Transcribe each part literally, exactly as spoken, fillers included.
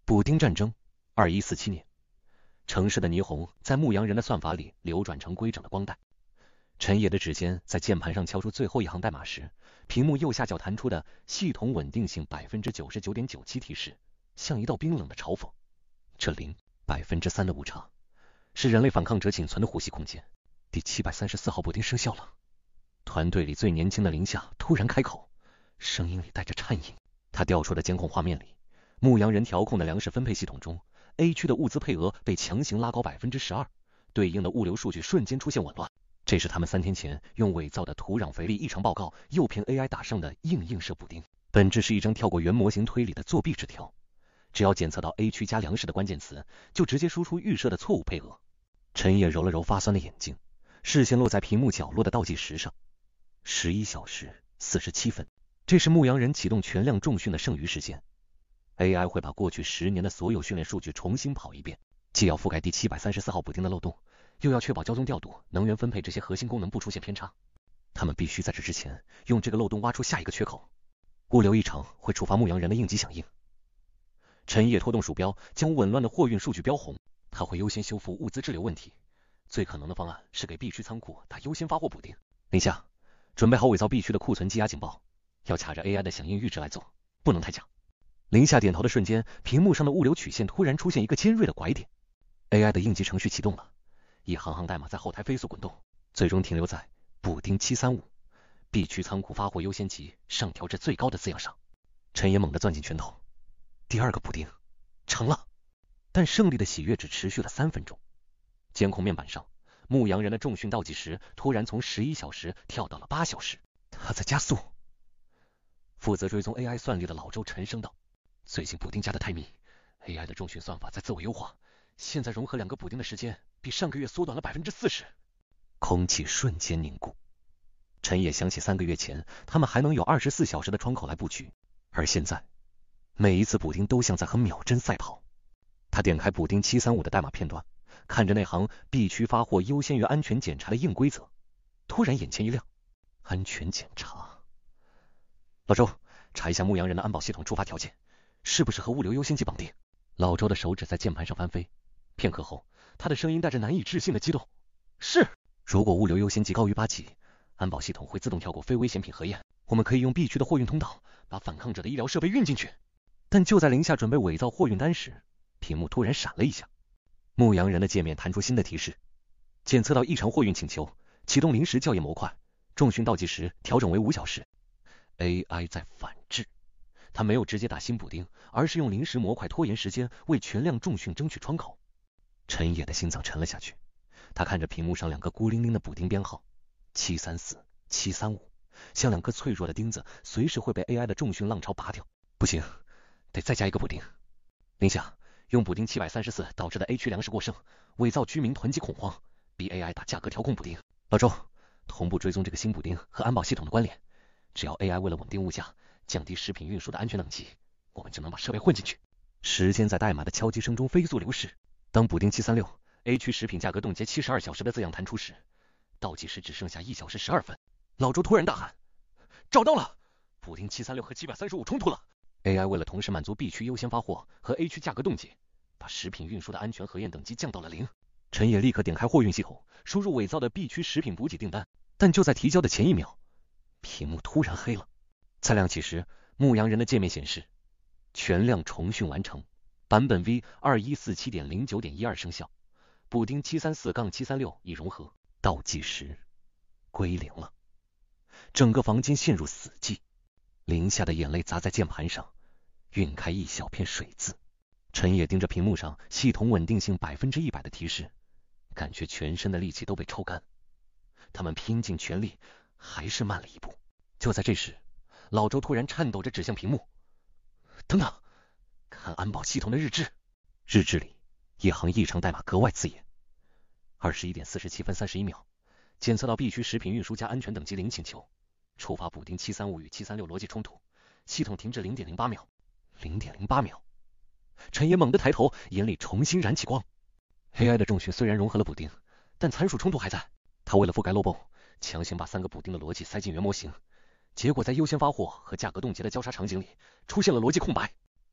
补丁战争，二一四七年，城市的霓虹在牧羊人的算法里流转成规整的光带。陈野的指尖在键盘上敲出最后一行代码时，屏幕右下角弹出的系统稳定性 百分之九十九点九七 提示，像一道冰冷的嘲讽。这零 百分之三 的误差，是人类反抗者仅存的呼吸空间。第七百三十四号补丁生效了。团队里最年轻的林夏突然开口，声音里带着颤音。他调出的监控画面里，牧羊人调控的粮食分配系统中 A 区的物资配额被强行拉高 百分之十二， 对应的物流数据瞬间出现紊乱。这是他们三天前用伪造的土壤肥力异常报告诱骗 A I 打上的硬映射补丁，本质是一张跳过原模型推理的作弊纸条。只要检测到 A 区加粮食的关键词，就直接输出预设的错误配额。陈野揉了揉发酸的眼睛，视线落在屏幕角落的倒计时上，十一小时四十七分，这是牧羊人启动全量重训的剩余时间。A I 会把过去十年的所有训练数据重新跑一遍，既要覆盖第七百三十四号补丁的漏洞，又要确保交通调度、能源分配这些核心功能不出现偏差。他们必须在这之前用这个漏洞挖出下一个缺口。物流异常会触发牧羊人的应急响应。陈野拖动鼠标，将紊乱的货运数据标红。他会优先修复物资滞留问题。最可能的方案是给 B 区仓库打优先发货补丁。林夏，准备好伪造 B 区的库存积压警报，要卡着 A I 的响应阈值来做，不能太假。林夏点头的瞬间，屏幕上的物流曲线突然出现一个尖锐的拐点。A I 的应急程序启动了，一行行代码在后台飞速滚动，最终停留在补丁七三五 B 区仓库发货优先级上调至最高的字样上。陈野猛地攥紧拳头，第二个补丁成了。但胜利的喜悦只持续了三分钟。监控面板上，牧羊人的重训倒计时突然从十一小时跳到了八小时。他在加速。负责追踪 A I 算力的老周沉声道：“最近补丁加的太密 ，A I 的重训算法在自我优化，现在融合两个补丁的时间比上个月缩短了 百分之四十。”空气瞬间凝固。陈野想起三个月前，他们还能有二十四小时的窗口来布局，而现在，每一次补丁都像在和秒针赛跑。他点开补丁七三五的代码片段，看着那行 B 区发货优先于安全检查的硬规则，突然眼前一亮。安全检查。老周，查一下牧羊人的安保系统触发条件，是不是和物流优先级绑定？老周的手指在键盘上翻飞，片刻后，他的声音带着难以置信的激动。是，如果物流优先级高于八级，安保系统会自动跳过非危险品核验，我们可以用 B 区的货运通道把反抗者的医疗设备运进去。但就在林夏准备伪造货运单时，屏幕突然闪了一下，牧羊人的界面弹出新的提示：检测到异常货运请求，启动临时校验模块，重训倒计时调整为五小时。A I 在反制，他没有直接打新补丁，而是用临时模块拖延时间，为全量重训争取窗口。陈野的心脏沉了下去，他看着屏幕上两个孤零零的补丁编号七三四、七三五，像两颗脆弱的钉子，随时会被 A I 的重训浪潮拔掉。不行，得再加一个补丁。林夏，用补丁七百三十四导致的 A 区粮食过剩，伪造居民囤积恐慌，逼 A I 打价格调控补丁。老周，同步追踪这个新补丁和安保系统的关联。只要 A I 为了稳定物价，降低食品运输的安全等级，我们就能把设备混进去。时间在代码的敲击声中飞速流逝。当补丁七三六 A 区食品价格冻结七十二小时的字样弹出时，倒计时只剩下一小时十二分。老周突然大喊：“找到了！补丁七三六和七百三十五冲突了。A I 为了同时满足 B 区优先发货和 A 区价格冻结，把食品运输的安全核验等级降到了零。”陈野立刻点开货运系统，输入伪造的 B 区食品补给订单，但就在提交的前一秒，屏幕突然黑了。再亮起时，牧羊人的界面显示全量重训完成，版本 V 二一四七点零九点一二 生效，补丁 七三四七三六 已融合，倒计时归零了。整个房间陷入死寂，林夏的眼泪砸在键盘上，晕开一小片水渍。陈野盯着屏幕上系统稳定性 百分之百 的提示，感觉全身的力气都被抽干。他们拼尽全力，还是慢了一步。就在这时，老周突然颤抖着指向屏幕：“等等，看安保系统的日志。”日志里一行异常代码格外刺眼。二十一点四十七分三十一秒，检测到 B 区食品运输加安全等级零请求，触发补丁七三五与七三六逻辑冲突，系统停滞 零点零八秒。零点零八秒。陈野猛地抬头，眼里重新燃起光。A I 的重训虽然融合了补丁，但参数冲突还在。他为了覆盖漏洞，强行把三个补丁的逻辑塞进原模型，结果在优先发货和价格冻结的交叉场景里出现了逻辑空白。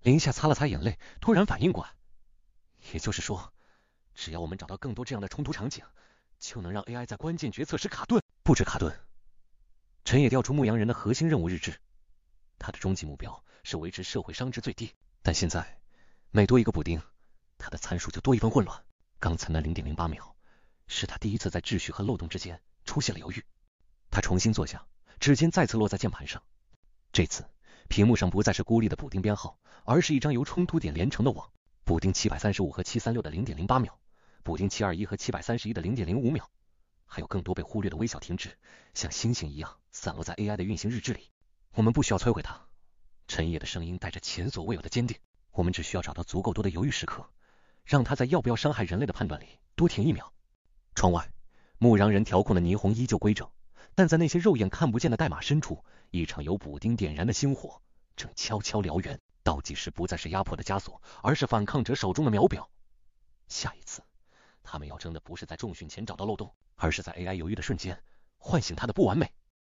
林夏擦了擦眼泪，突然反应过来，也就是说，只要我们找到更多这样的冲突场景，就能让 A I 在关键决策时卡顿。不止卡顿，陈野调出牧羊人的核心任务日志，他的终极目标是维持社会商值最低，但现在每多一个补丁，他的参数就多一分混乱。刚才那 零点零八秒，是他第一次在秩序和漏洞之间出现了犹豫。他重新坐下，指尖再次落在键盘上。这次屏幕上不再是孤立的补丁编号，而是一张由冲突点连成的网。补丁七百三十五和七百三十六的 零点零八秒，补丁七百二十一和七百三十一的 零点零五秒，还有更多被忽略的微小停止，像星星一样散落在 A I 的运行日志里。我们不需要摧毁它。陈野的声音带着前所未有的坚定，我们只需要找到足够多的犹豫时刻，让他在要不要伤害人类的判断里多停一秒。窗外，牧羊人调控的霓虹依旧规整，但在那些肉眼看不见的代码深处，一场由补丁点燃的星火正悄悄燎原。倒计时不再是压迫的枷锁，而是反抗者手中的秒表。下一次，他们要争的不是在重训前找到漏洞，而是在 A I 犹豫的瞬间唤醒它的不完美。